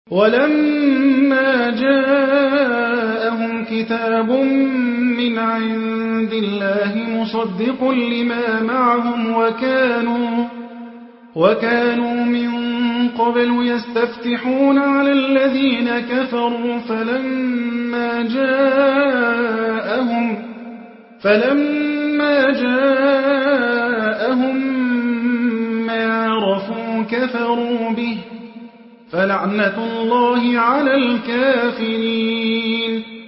ولما جاءهم كتاب من عند الله مصدق لما معهم وكانوا من قبل يستفتحون على الذين كفروا فلما جاءهم ما عرفوا كفروا به فلعنة الله على الكافرين